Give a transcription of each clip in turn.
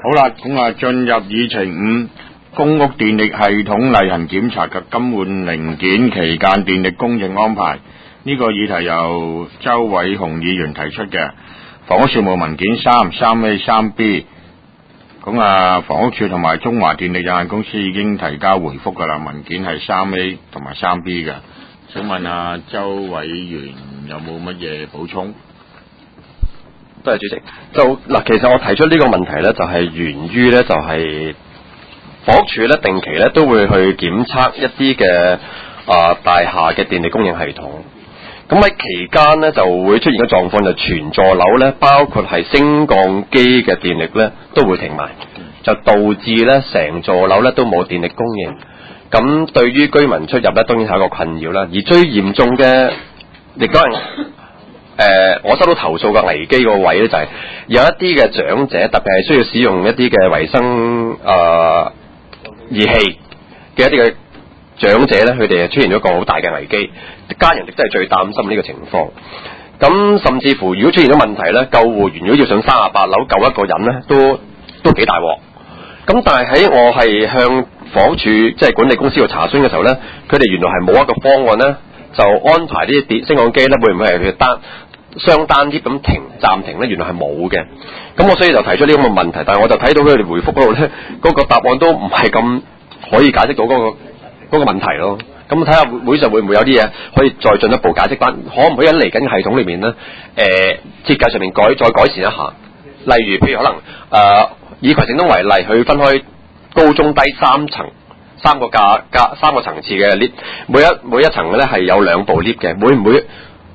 好啦，咁啊，進入議程5，公屋電力系統例行檢查及更換零件期間電力供應安排。呢個議題由周偉雄議員提出嘅，房屋事務文件3A 3B。咁啊，房屋署同埋中華電力有限公司已經提交回覆噶啦，文件係3A 同埋3B 嘅。請問啊，周委員有冇乜嘢補充？ 多謝主席。其實我提出呢個問題呢，就係源於呢，就係房屋署呢定期呢都會去檢測一啲嘅大廈嘅電力供應系統。咁喺期間呢，就會出現嘅狀況就全座樓呢，包括係升降機嘅電力呢都會停埋，就導致呢成座樓呢都冇電力供應。咁對於居民出入呢，當然係一個困擾啦。而最嚴重嘅亦都係我收到投訴嘅危機個位呢，就係有一啲嘅長者，特別係需要使用一啲嘅維生儀器嘅一啲嘅長者呢，佢哋出現咗一個好大嘅危機，家人亦都係最擔心呢個情況。咁甚至乎如果出現咗問題呢，救護員如果要上38樓救一個人呢，都幾大鑊。咁但係喺我係向房署即係管理公司度查詢嘅時候呢，佢哋原來係冇一個方案呢，就安排啲升降機呢會唔會係佢雙單啲咁暫停呢？原來係冇嘅。咁我所以就提出呢咁嘅問題，但係我就睇到佢哋回覆嗰度呢，嗰個答案都唔係咁可以解釋到嗰個問題咯。咁睇下會上會唔會有啲嘢可以再進一步解釋翻，可唔可以喺嚟緊嘅系統裏面呢，設計上面再改善一下？例如譬如可能以葵盛東為例，佢分開高中低3層3個層次嘅 lift， 每一層咧係有2部 lift 嘅，會唔會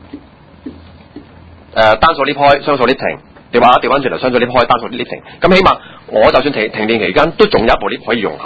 單數 lift 開，雙數 lift 停？你話調翻轉頭雙數 lift 開，單數 lift 停？咁起碼我就算停電期間都仲有一部 lift 可以用下。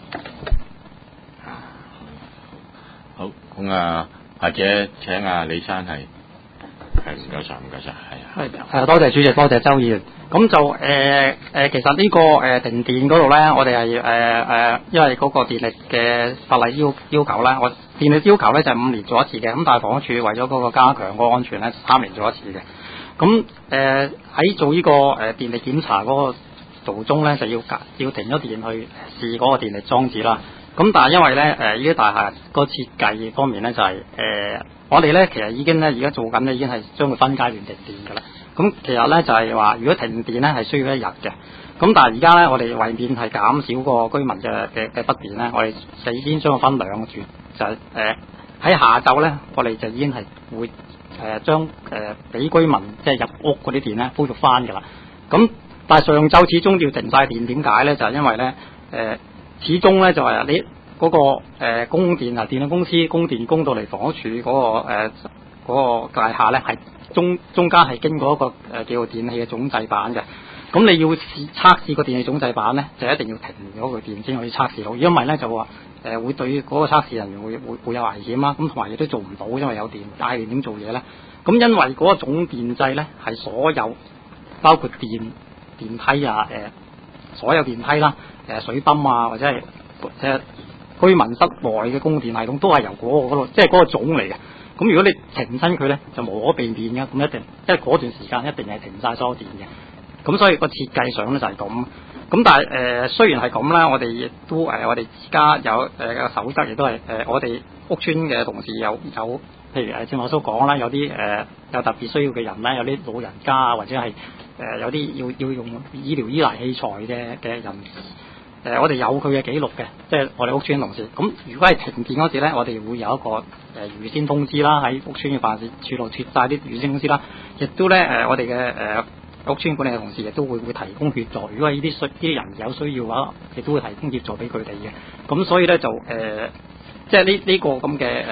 好，咁啊，或者請阿李生係唔該晒， 係多謝主席，多謝周議員。咁就其實呢個停電嗰度咧，我哋係因為嗰個電力嘅法例要求咧，我電力要求咧就係5年做一次嘅。咁但係房屋署為咗嗰個加強個安全咧，3年做一次嘅。咁喺做呢個電力檢查嗰個途中咧，就要停咗電去試嗰個電力裝置啦。咁但係因為咧呢啲大廈個設計方面咧就係我哋咧其實已經咧而家做緊咧已經係將佢分階段停電㗎啦。咁其實咧就係話，如果停電咧係需要1日嘅。咁但係而家咧，我哋為免係減少個居民嘅不便咧，我哋就已經將佢分2段，就係喺下晝咧，我哋就已經係會將俾居民即係入屋嗰啲電咧恢復翻㗎啦。咁但係上晝始終要停晒電，點解咧？就係因為咧始終咧就係你嗰個供電啊，電力公司供電供到嚟房屋署嗰個大廈咧係。中間係經過一個叫做電器嘅總掣板嘅，咁你要測試個電器總掣板咧，就一定要停咗個電先可以測試到，如果唔係咧就話會對嗰個測試人員會有危險啦，咁同埋亦都做唔到，因為有電帶電點做嘢咧？咁因為嗰個總電掣咧係所有包括電梯啊、所有電梯啦、水泵啊或者係居民室內嘅供電系統都係由嗰度，即係嗰個總嚟嘅。咁如果你停親佢咧，就無可避免嘅，咁一定，因為嗰段時間一定係停晒所有電嘅。咁所以個設計上咧就係咁。咁但係雖然係咁啦，我哋亦都我哋而家有個守則，亦都係我哋屋邨嘅同事有，譬如正我所講啦，有啲有特別需要嘅人咧，有啲老人家啊，或者係有啲要用醫療依賴器材嘅人。我哋有佢嘅記錄嘅，即係我哋屋邨同事。咁如果係停電嗰時咧，我哋會有一個預先通知啦，喺屋邨嘅辦事處度貼晒啲預先通知啦。亦都咧我哋嘅屋邨管理嘅同事亦都會提供協助。如果係呢啲人有需要嘅話，亦都會提供協助俾佢哋嘅。咁所以咧就即係呢個咁嘅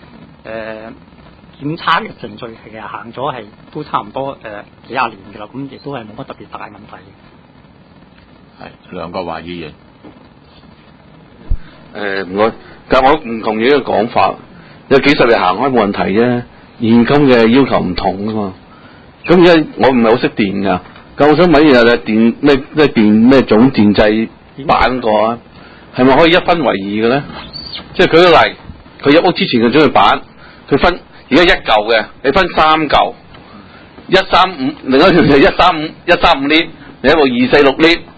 檢測嘅程序其實行咗係都差唔多幾廿年嘅啦。咁亦都係冇乜特別大問題嘅。 係梁國華議員， 唔該，但係我唔同意呢個講法。有幾十日行開冇問題啫，現今嘅要求唔同噶嘛。咁而家我唔係好識電㗎，咁我想問下電咩總電掣板個啊，係咪可以1分為2嘅咧？即係舉個例，佢入屋之前嘅總電板，佢分而家1嚿嘅，你分3嚿，135，另一條就135 lift，另一部246lift。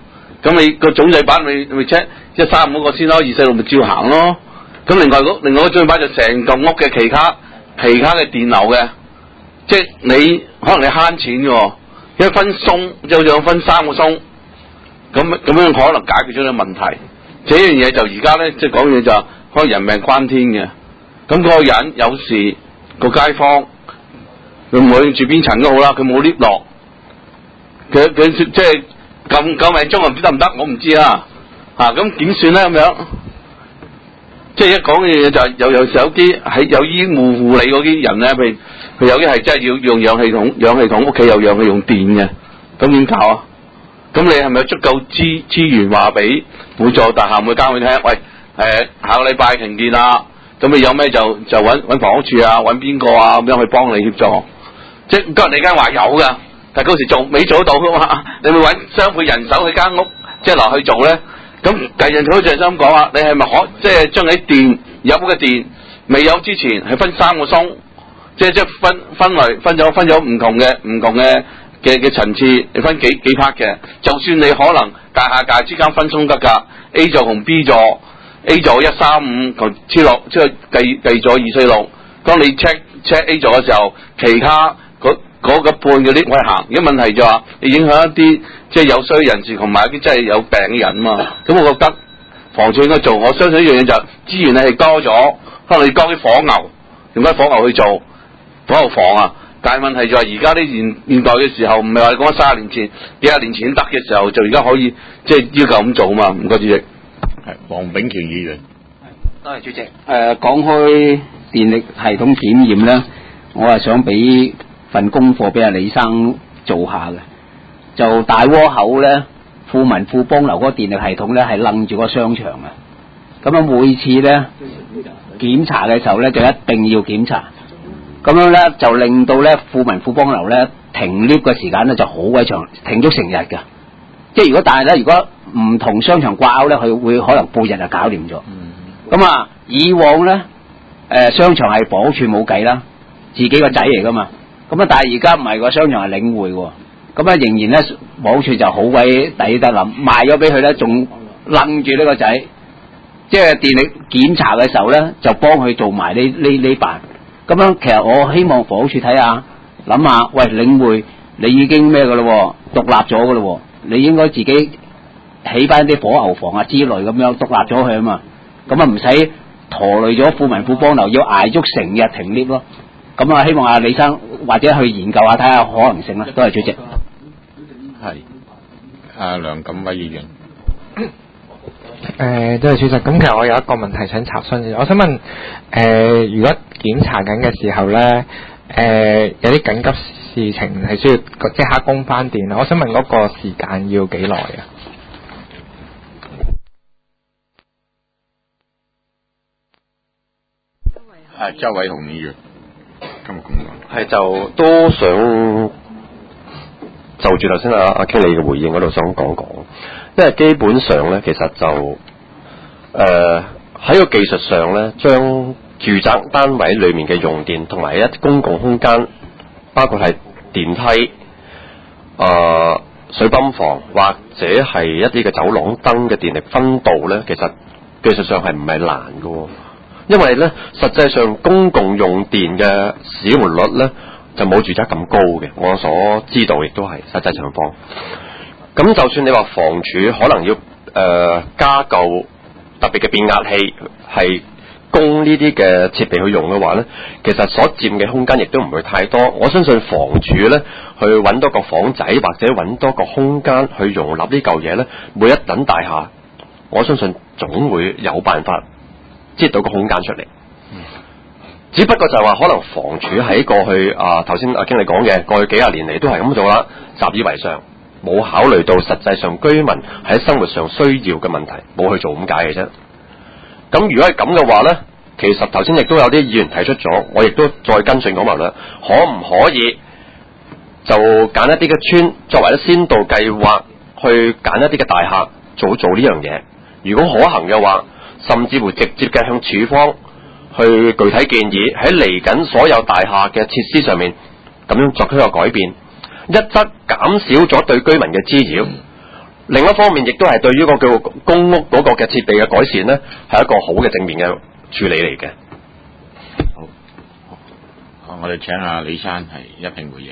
咁你個總掣板咪 check 135嗰個先咯，246咪照行咯。咁另外個總掣板就成棟屋嘅其他嘅電流嘅，即係你可能你慳錢嘅喎，一分鬆有分3個鬆，咁樣可能解決咗啲問題。這樣嘢就而家咧，即係講嘢就可能人命關天嘅。咁嗰個人有時個街坊，佢唔會住邊層都好啦，佢冇 lift 落，佢即係救命鐘唔知得唔得，我唔知啦。咁點算咧咁樣？即係一講嘅嘢就係有時有啲喺有醫護理嗰啲人咧，譬如佢有啲係真係要用氧氣筒，屋企有氧氣用電嘅，咁點搞啊？咁你係咪有足夠資源話俾每座大廈每間佢聽？喂，下個禮拜停電啦，咁你有咩就揾房屋處啊，揾邊個啊咁樣去幫你協助？即係今日你間話有噶，但係嗰時未做到噶嘛？你咪揾雙倍人手去間屋，即係落去做咧。咁第二佢好似係咁講啊，你係咪可即係將你電有嘅電未有之前係分3個鬆，即係分咗唔同嘅層次，你分幾 part 嘅，就算你可能大廈之間分鬆得㗎 ，A 座同 B 座 ，A 座135同黐落，即係計咗246。當你 check A 座嘅時候，其他嗰個半嘅 lift 可以行。而家問題就話，你影響一啲即係有需要人士同埋一啲真係有病嘅人嘛。咁我覺得房署應該做，我相信一樣嘢就資源係多咗，可能你多啲火牛，用啲火牛去做火牛房啊。但係問題就係而家啲現代嘅時候，唔係話你講30年前、幾廿年前得嘅時候，就而家可以即係要求咁做嘛。唔該，主席。 係黃炳權議員。 多謝主席。講開電力系統檢驗咧，我係想俾份功課俾阿李生做下嘅。就大窩口咧，富民富邦樓嗰個電力系統咧係楞住個商場嘅。咁啊，每次咧檢查嘅時候咧，就一定要檢查。咁樣咧就令到咧富民富邦樓咧停 lift 嘅時間咧就好鬼長，停足成日㗎。即係但係咧，如果唔同商場掛鈎咧，佢會可能半日就搞掂咗。咁啊，以往咧商場係房屋處冇計啦，自己個仔嚟噶嘛。咁啊，但係而家唔係個商場係領匯喎。咁啊，仍然咧房屋處就好鬼抵得諗，賣咗俾佢咧，仲楞住呢個仔。即係電力檢查嘅時候咧，就幫佢做埋呢辦。咁樣其實我希望房屋處睇下，諗下，喂，領匯你已經咩噶咯，獨立咗噶咯，你應該自己起翻啲火牛房啊之類咁樣獨立咗佢啊嘛，咁啊唔使拖累咗富民富邦樓要捱足成日停 lift 咯。咁啊，希望阿李生或者去研究下睇下可能性啦。多謝主席。 係。阿梁錦偉議員。 多謝主席。咁其實我有一個問題想查詢嘅，我想問如果檢查緊嘅時候咧，有啲緊急事情係需要即刻供翻電，我想問嗰個時間要幾耐啊？ 周偉雄議員，今日咁講。 係就都想就住頭先阿經理嘅回應嗰度想講講，因為基本上咧，其實就喺個技術上咧，將住宅單位裏面嘅用電同埋一啲公共空間，包括係電梯、水泵房或者係一啲嘅走廊燈嘅電力分度咧，其實技術上係唔係難嘅，因為咧實際上公共用電嘅使用率咧就冇住宅咁高嘅，我所知道亦都係實際情況。咁就算你話房署可能要加購特別嘅變壓器係供呢啲嘅設備去用嘅話咧，其實所佔嘅空間亦都唔會太多。我相信房署咧去揾多個房仔或者揾多個空間去容納呢嚿嘢咧，每一等大廈我相信總會有辦法擠到個空間出嚟。只不過就係話可能房署喺過去頭先阿經理講嘅過去幾廿年嚟都係咁做啦，習以為常，冇考慮到實際上居民喺生活上需要嘅問題，冇去做咁解嘅啫。咁如果係咁嘅話呢，其實頭先亦都有啲議員提出咗，我亦都再跟進講埋啦，可唔可以就揀一啲嘅村作為一先導計劃，去揀一啲嘅大廈做呢樣嘢？如果可行嘅話，甚至乎直接嘅向署方去具體建議喺嚟緊所有大廈嘅設施上面咁樣作出一個改變，一則減少咗對居民嘅滋擾， 另一方面亦都係對於個叫公屋嗰個嘅設備嘅改善咧，係一個好嘅正面嘅處理嚟嘅。 好，我哋請阿李生係一併回應。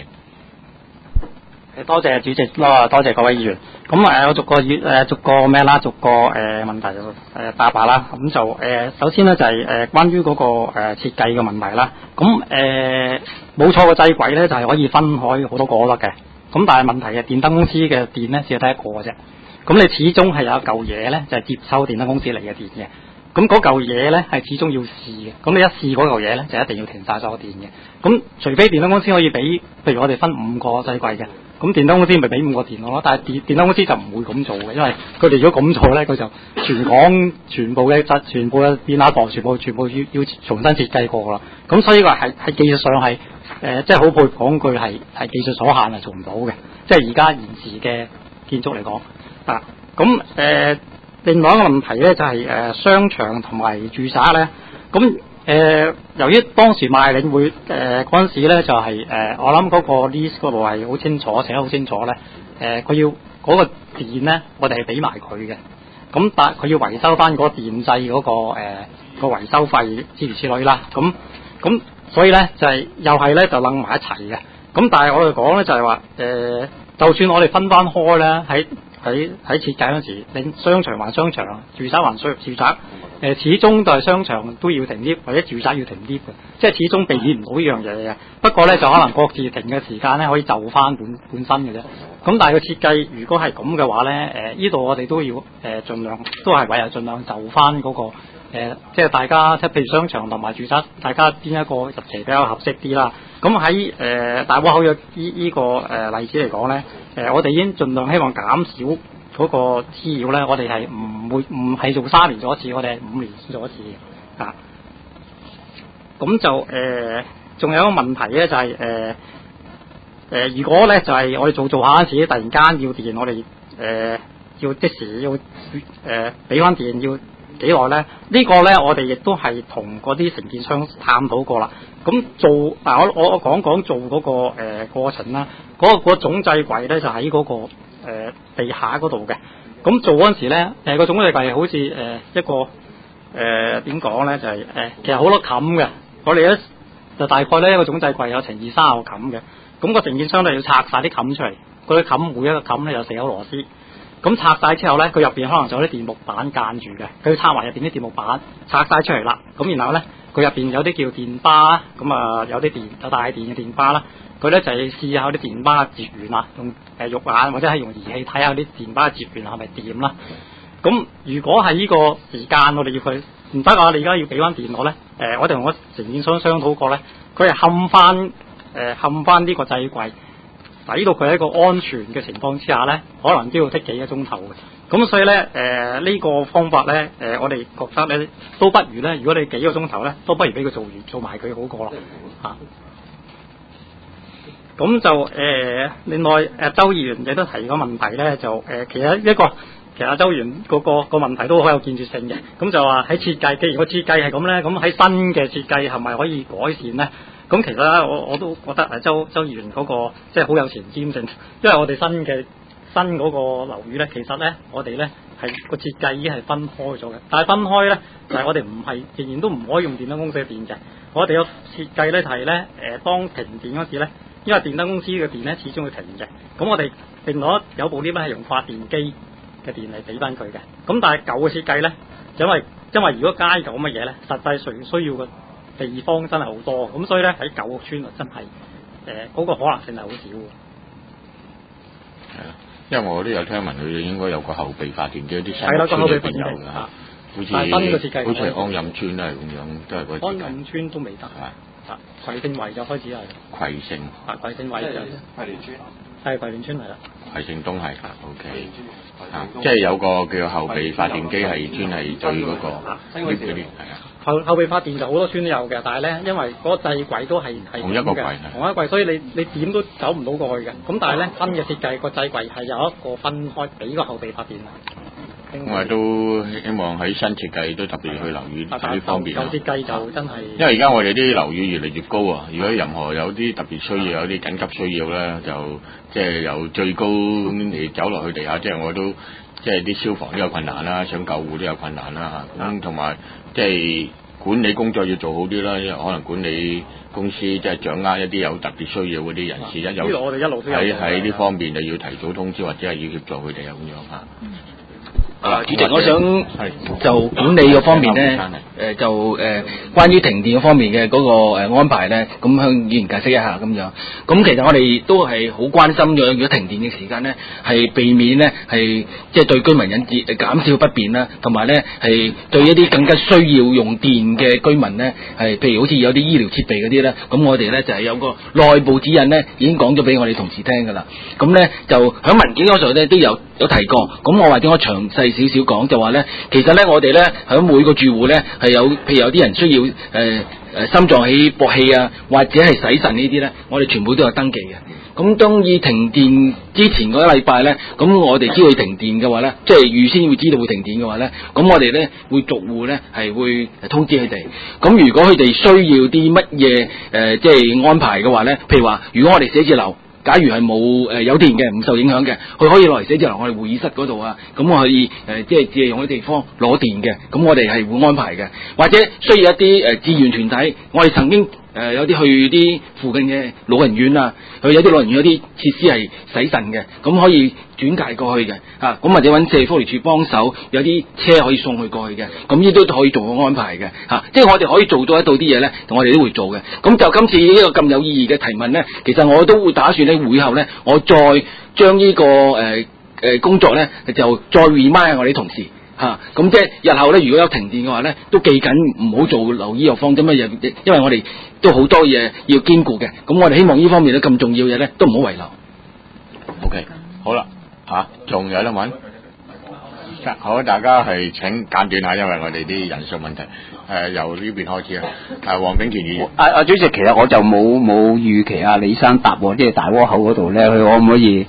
多謝主席，多謝各位議員。咁我逐個咩啦，逐個問題答下啦。咁就首先咧就係關於嗰個設計嘅問題啦。咁冇錯嘅掣櫃咧就係可以分開好多個得嘅。咁但係問題係電燈公司嘅電咧只係得一個嘅啫。咁你始終係有一嚿嘢咧就係接收電燈公司嚟嘅電嘅。咁嗰嚿嘢咧係始終要試嘅。咁你一試嗰嚿嘢咧就一定要停晒所有電嘅。咁除非電燈公司可以俾，譬如我哋分5個掣櫃嘅。咁電燈公司咪俾5個電我咯，但係電燈公司就唔會咁做嘅，因為佢哋如果咁做咧，佢就全港全部嘅電壓房全部要重新設計過啦。咁所以話係技術上係即係好佩服講句係技術所限係做唔到嘅，即係而家現時嘅建築嚟講啊。咁另外一個問題咧就係商場同埋住宅咧，咁由於當時賣領會嗰陣時咧就係我諗嗰個 list 嗰度係好清楚寫得好清楚咧，佢要嗰個電咧，我哋係俾埋佢嘅，咁但佢要維修翻嗰個電掣嗰個維修費諸如此類啦，咁所以咧就係又係咧就楞埋一齊嘅，咁但係我哋講咧就係話就算我哋分翻開咧喺設計嗰時，你商場還商場，住宅還住宅，始終都係商場都要停 lift， 或者住宅要停 lift 嘅，即係始終避免唔到呢樣嘢嘅。不過咧就可能各自停嘅時間咧可以就翻本身嘅啫。咁但係個設計如果係咁嘅話咧，呢度我哋都要盡量都係唯有盡量就翻嗰個即係大家即係譬如商場同埋住宅，大家邊一個日期比較合適啲啦。咁喺大窩口嘅呢個例子嚟講咧，我哋已經盡量希望減少嗰個滋擾咧，我哋係唔係做3年做一次，我哋係5年做一次嘅啊。咁就仲有一個問題咧，就係如果咧就係我哋做下嗰陣時，突然間要電，我哋要即時要俾翻電要幾耐咧？呢個咧我哋亦都係同嗰啲承建商探討過啦。咁做我講做嗰個過程啦，嗰個總掣櫃咧就喺嗰個地下嗰度嘅。咁做嗰陣時咧，個總掣櫃好似一個點講咧，就係其實好多冚嘅。我哋咧就大概咧一個總掣櫃有成20-30個冚嘅。咁個承建商咧要拆晒啲冚出嚟，嗰啲冚每一個冚咧有4個螺絲。咁拆晒之後咧，佢入邊可能就有啲電木板間住嘅，佢要拆埋入邊啲電木板，拆晒出嚟啦。咁然後咧，佢入邊有啲叫電巴啦，咁啊有大電嘅電巴啦。佢咧就係試下啲電巴嘅絕緣啊，用肉眼或者係用儀器睇下啲電巴嘅絕緣係咪電啦。咁如果係呢個時間我哋要佢唔得啊，你而家要俾翻電我咧，我哋同個承建商商討過咧，佢係冚翻呢個掣櫃。使到佢喺一個安全嘅情況之下咧，可能都要幾個鐘頭嘅。咁所以咧，呢個方法咧，我哋覺得咧，都不如咧，如果你幾個鐘頭咧，都不如俾佢做埋佢好過啦。嚇。咁就另外周議員亦都提個問題咧，就其實周議員個問題都好有建設性嘅。咁就話喺設計，既然個設計係咁咧，咁喺新嘅設計係咪可以改善咧？咁其實咧，我都覺得周議員嗰個即係好有前瞻性，因為我哋新嗰個樓宇咧，其實咧我哋咧係個設計已經係分開咗嘅，但係分開咧就係我哋唔係仍然都唔可以用電燈公司嘅電嘅，我哋嘅設計咧就係咧當停電嗰時咧，因為電燈公司嘅電咧始終會停嘅，咁我哋另外有部 lift 咧係用發電機嘅電嚟俾翻佢嘅，咁但係舊嘅設計咧，因為如果加舊咁嘅嘢咧，實際上需要嘅地方真係好多，咁所以咧喺舊屋村真係嗰個可能性係好少嘅。 係啊，因為我都有聽聞佢應該有個後備發電機，啲新村裏邊有嘅嚇，好似係安蔭村都係咁樣，都係嗰啲。安蔭村都未得啊，葵盛圍就開始係。葵盛圍就葵聯村。係葵聯村係啦。葵盛東係，OK。即係有個叫後備發電機係專係對嗰個呢啲係啊。 後備發電就好多村都有嘅，但係咧因為嗰個掣櫃都係同一個櫃同一個櫃，所以你點都走唔到過去嘅。咁但係咧新嘅設計個掣櫃係有一個分開俾個後備發電。 我都希望喺新設計都特別去留意呢方面。 舊設計就真係， 因為而家我哋啲樓宇越嚟越高啊！如果任何有啲特別需要、有啲緊急需要咧，就即係由最高你走落去地下，即係我都即係啲消防都有困難啦，想救護都有困難啦嚇。咁同埋即係管理工作要做好啲啦，因為可能管理公司即係掌握一啲有特別需要嗰啲人士， 我哋一路都有喺呢方面就要提早通知或者係要協助佢哋咁樣嚇。 主席，我想就管理嗰方面咧，關於停電嗰方面嘅嗰個安排咧，咁向議員解釋一下咁樣。咁其實我哋都係好關心咗，如果停電嘅時間咧，係避免咧係即係對居民引致減少不便啦，同埋咧係對一啲更加需要用電嘅居民咧，係譬如好似有啲醫療設備嗰啲咧，咁我哋咧就係有個內部指引咧，已經講咗俾我哋同事聽㗎啦。咁咧就喺文件嗰度咧都有提過，咁我或者我詳細少少講就話咧，其實咧我哋咧喺每個住戶咧係有，譬如有啲人需要心臟起搏器啊，或者係洗腎呢啲咧，我哋全部都有登記嘅。咁當以停電之前嗰一禮拜咧，咁我哋知道停電嘅話咧，即係預先會知道會停電嘅話咧，咁我哋咧會逐戶咧係會通知佢哋。咁如果佢哋需要啲乜嘢即係安排嘅話咧，譬如話如果我哋寫字樓假如係冇有電嘅，唔受影響嘅，佢可以落嚟寫字樓我哋會議室嗰度啊，咁我可以即係借用啲地方攞電嘅，咁我哋係會安排嘅。或者需要一啲志願團體，我哋曾經有啲去啲附近嘅老人院啊，去有啲老人院有啲設施係洗腎嘅，咁可以轉介過去嘅咁或者揾社會福利署幫手，有啲車可以送去過去嘅，咁呢都可以做個安排嘅即係我哋可以做到啲嘢咧，我哋都會做嘅。咁就今次呢個咁有意義嘅提問咧，其實我都會打算喺會後咧，我再將呢個工作咧就再 remind 我哋同事。咁即係日後咧，如果有停電嘅話咧，都記緊唔好做留醫藥方針乜嘢，因為我哋都好多嘢要兼顧嘅。咁我哋希望呢方面咧咁重要嘅嘢咧，都唔好遺留。 OK， 好啦，仲有得問？好，大家係請簡短下，因為我哋啲人數問題。由呢邊開始啊。黃炳權議員。 主席，其實我就冇預期李生答喎，即係大窩口嗰度咧，佢可唔可以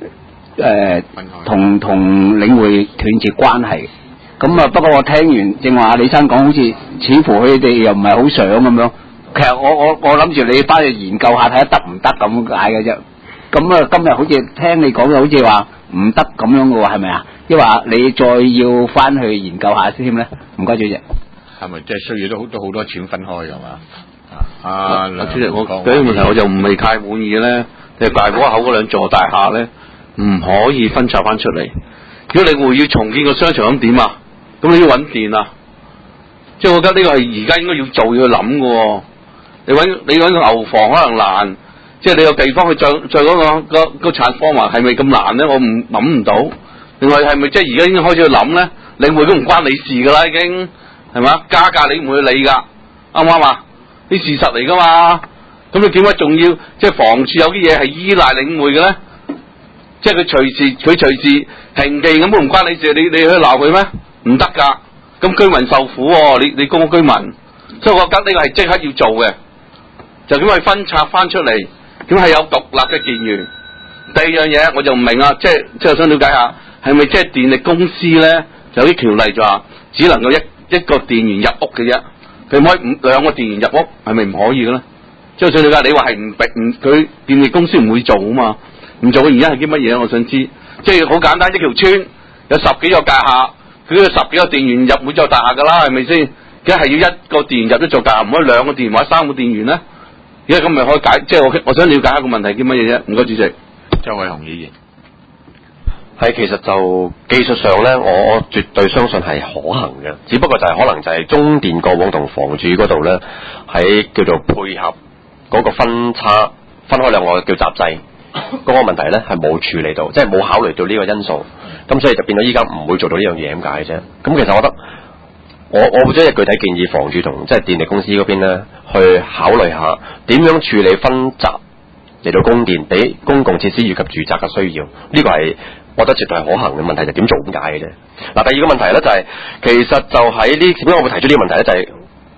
同領匯斷絕關係？咁不過我聽完正話李生講，好似似乎佢哋又唔係好想咁樣。其實我諗住你翻去研究下，睇下得唔得咁解嘅啫。咁今日好似聽你講嘅，好似話唔得咁樣嘅喎，係咪啊？抑或你再要翻去研究下先添咧？唔該，主席。 係咪即係需要都好多錢分開㗎嘛？ 主席，我第一個問題我就唔係太滿意咧。你大窩口嗰兩座大廈咧，唔可以分拆翻出嚟。如果你會要重建個商場咁點啊？咁你要揾電啊？即係我覺得呢個係而家應該要做要諗嘅喎。你揾個牛房可能難，即係你有地方去再嗰個產科嘛，係咪咁難咧？我諗唔到。另外係咪即係而家已經開始去諗咧？領匯都唔關你事㗎啦，已經係嘛？加價你唔會理㗎，啱唔啱啊？啲事實嚟㗎嘛。咁你點解仲要即係房署有啲嘢係依賴領匯嘅咧？即係佢隨時停地咁都唔關你事，你去鬧佢咩？唔得㗎。咁居民受苦喎，你公屋居民，所以我覺得呢個係即刻要做嘅，就咁去分拆翻出嚟，咁係有獨立嘅電源。第二樣嘢我就唔明啊，即係我想了解下，係咪即係電力公司咧有啲條例就話只能夠一個電源入屋嘅啫，佢唔可以兩個電源入屋，係咪唔可以嘅咧？即係想了解你話係佢電力公司唔會做啊嘛？唔做嘅原因係啲乜嘢？我想知，即係好簡單，一條村有10幾個大廈，佢有10幾個電源入每座大廈㗎啦，係咪先？梗係要一個電源入咗座大廈，唔可以2個電源或者3個電源咧？而家咁咪可以解？即係我想了解一個問題，叫乜嘢啫？唔該，主席。 周偉雄議員。 係，其實就技術上咧，我絕對相信係可行嘅，只不過就係可能就係中電過往同房署嗰度咧，喺叫做配合嗰個分開兩個叫集制嗰個問題咧，係冇處理到，即係冇考慮到呢個因素，咁所以就變咗依家唔會做到呢樣嘢咁解啫。咁其實我覺得我會將一個具體建議房署同即係電力公司嗰邊咧，去考慮下點樣處理分集嚟到供電俾公共設施以及住宅嘅需要，呢個係我覺得絕對係可行嘅。問題就點做咁解嘅啫。嗱，第二個問題咧就係、其實就喺呢點解我會提出呢個問題咧，就係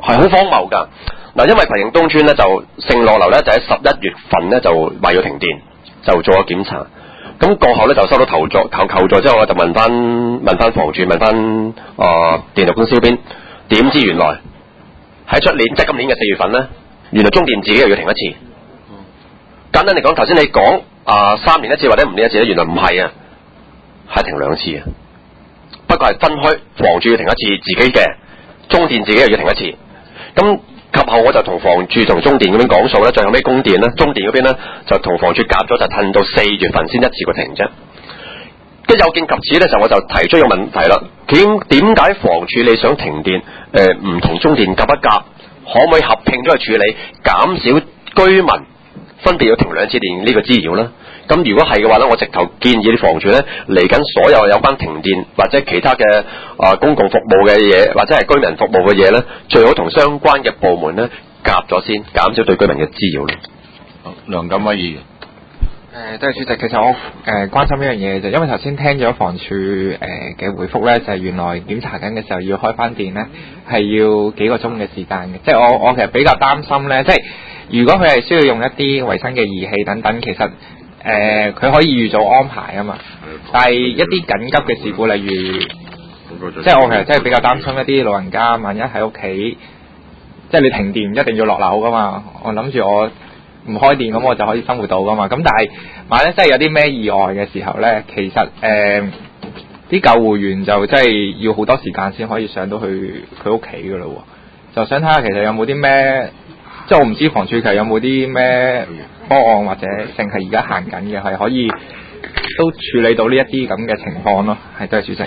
係好荒謬㗎。嗱，因為葵盛東村咧就聖樂樓咧就喺11月份咧就話要停電，就做咗檢查。咁過後咧就收到求助之後，我就問翻房署，問翻電力公司嗰邊，點知原來喺出年即係今年嘅4月份咧，原來中電自己又要停一次。簡單嚟講，頭先你講3年一次或者5年一次咧，原來唔係啊，係停2次啊。不過係分開，房署要停一次自己嘅，中電自己又要停一次。咁及後我就同房署同中電嗰邊講數咧，最後尾供電咧，中電嗰邊咧就同房署夾咗，就褪到4月份先一次過停啫。跟有見及此咧，就我就提出一個問題啦。點解房署你想停電？唔同中電夾一夾，可唔可以合併咗去處理，減少居民分別要停2次電呢個滋擾咧？咁如果係嘅話咧，我直頭建議啲房署咧嚟緊所有關停電或者其他嘅公共服務嘅嘢，或者係居民服務嘅嘢咧，最好同相關嘅部門咧夾咗先，減少對居民嘅滋擾咧。 梁錦威議員。 多謝主席。其實我關心一樣嘢就因為頭先聽咗房署嘅回覆咧，就係原來檢查緊嘅時候要開翻電咧，係要幾個鐘嘅時間嘅。即係我其實比較擔心咧，即係如果佢係需要用一啲維生嘅儀器等等，其實佢可以預早安排啊嘛。但係一啲緊急嘅事故，例如即係我其實真係比較擔心一啲老人家，萬一喺屋企，即係你停電一定要落樓噶嘛。我諗住我唔開電咁我就可以生活到噶嘛。咁但係萬一真係有啲咩意外嘅時候咧，其實啲救護員就真係要好多時間先可以上到去佢屋企噶咯。就想睇下其實有冇啲咩，即係我唔知房署其實有冇啲咩方案或者淨係而家行緊嘅係可以都處理到呢一啲咁嘅情況咯。係，多謝主席。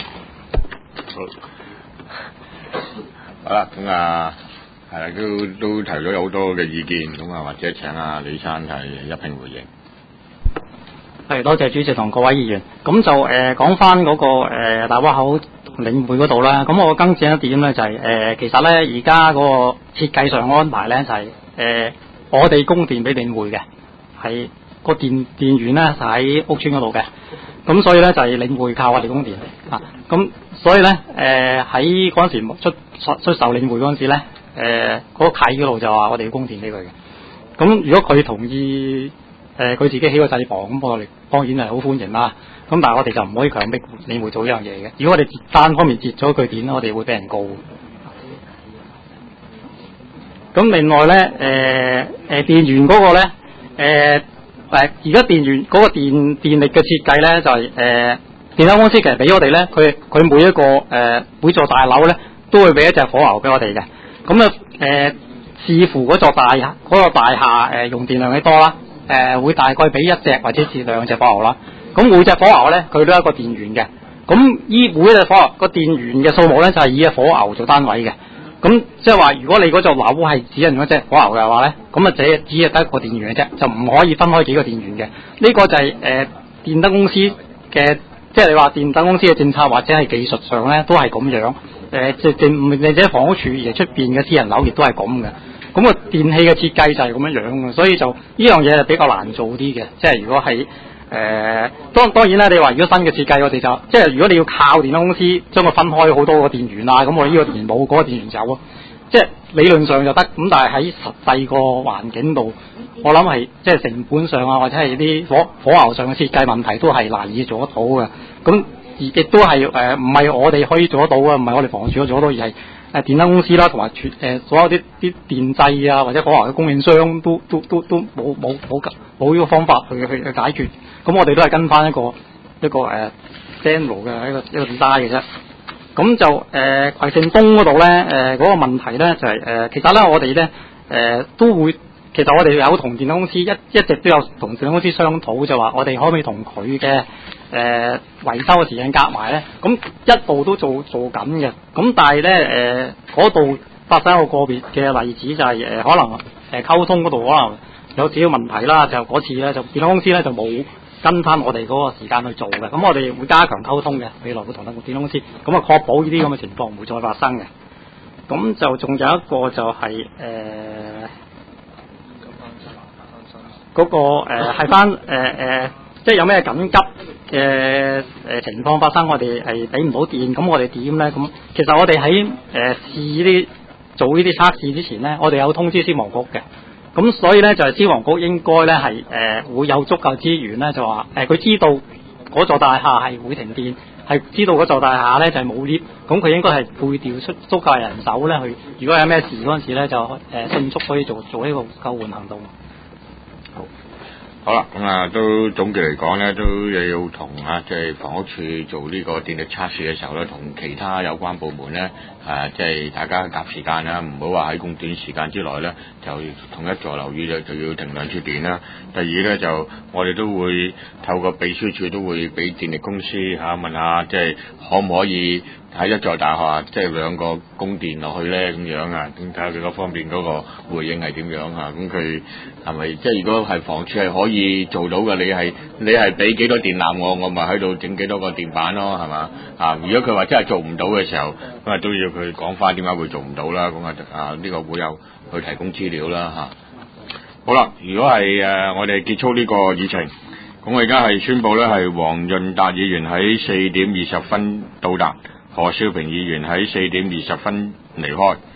好啦，咁係啦，都提咗有好多嘅意見，咁或者請李生係一併回應。 係，多謝主席同各位議員。咁就講翻嗰個大窩口領匯嗰度啦。咁我更正一點咧，就係其實咧而家嗰個設計上安排咧就係我哋供電俾領匯嘅，係個電源咧就喺屋邨嗰度嘅。咁所以咧就係領匯靠我哋供電啊。咁所以咧喺嗰陣時出售領匯嗰陣時咧，嗰個契嗰度就話我哋要供電俾佢嘅。咁如果佢同意佢自己起個掣房，咁我哋當然係好歡迎啦。咁但係我哋就唔可以強迫領匯做呢樣嘢嘅。如果我哋單方面截咗佢電，我哋會俾人告。咁另外咧電源嗰個咧而家電源嗰個電力嘅設計咧就係電燈公司其實俾我哋咧，佢每一個每座大樓咧都會俾一隻火牛俾我哋嘅。咁視乎嗰座大廈用電量幾多啦，會大概俾1隻或者至2隻火牛啦。咁每隻火牛咧佢都有一個電源嘅。咁依每一隻火牛個電源嘅數目咧就係以隻火牛做單位嘅。咁即係話，如果你嗰座樓係只用一隻火牛嘅話咧，咁啊只係得一個電源嘅啫，就唔可以分開幾個電源嘅。呢個就係電燈公司嘅，即係你話電燈公司嘅政策或者係技術上咧都係咁樣。唔淨止房屋署而出邊嘅私人樓亦都係咁嘅。咁個電器嘅設計就係咁樣嘅，所以就呢樣嘢係比較難做啲嘅。即係如果係當然啦，你話如果新嘅設計，我哋就即係如果你要靠電燈公司將佢分開好多個電源啊，咁我呢個電源冇，嗰個電源有啊。即係理論上就得，咁但係喺實際個環境度，我諗係即係成本上啊，或者係啲火牛上嘅設計問題都係難以做得到嘅。咁亦都係唔係我哋可以做得到嘅，唔係我哋房署做得到，而係電燈公司啦，同埋所有啲電掣啊，或者火牛嘅供應商都冇呢個方法去解決。咁我哋都係跟翻一個 general 嘅一個 design 嘅啫。咁就葵盛東嗰度咧，嗰個問題咧就係其實咧我哋咧都會，其實我哋有同電燈公司一直都有同電燈公司商討，就話我哋可唔可以同佢嘅維修嘅時間夾埋咧？咁一度都做緊嘅。咁但係咧嗰度發生一個個別嘅例子，就係可能溝通嗰度可能有少少問題啦。就嗰次咧就電燈公司咧就冇跟翻我哋嗰個時間去做嘅。咁我哋會加強溝通嘅，未來會同電燈公司咁啊確保呢啲咁嘅情況唔會再發生嘅。咁就仲有一個就係嗰個係翻即係有咩緊急嘅情況發生，我哋係俾唔到電，咁我哋點咧？咁其實我哋喺試啲做呢啲測試之前咧，我哋有通知消防局嘅。咁所以咧就係消防局應該咧係會有足夠資源咧，就話佢知道嗰座大廈係會停電，係知道嗰座大廈咧就係冇 lift，咁佢應該係配調出足夠人手咧去，如果有咩事嗰陣時咧就迅速可以做呢個救援行動。 好啦，咁都總結嚟講咧，都要同即係房屋署做呢個電力測試嘅時候咧，同其他有關部門咧，即係大家夾時間啦，唔好話喺咁短時間之內咧，就同一座樓宇就要停兩次電啦。第二咧就我哋都會透過秘書處都會俾電力公司問下，即係可唔可以喺一座大廈即係兩個供電落去咧咁樣啊？咁睇下佢嗰方面嗰個回應係點樣啊？咁佢係咪即係如果係房署係可以做到嘅？你係俾幾多電纜我咪喺度整幾多個電板咯，係嘛？如果佢話真係做唔到嘅時候，咁都要佢講翻點解會做唔到啦。咁呢個會有去提供資料啦好啦，如果係我哋結束呢個議程，咁我而家係宣佈咧係黃潤達議員喺4點20分到達，何少平議員喺4點20分離開。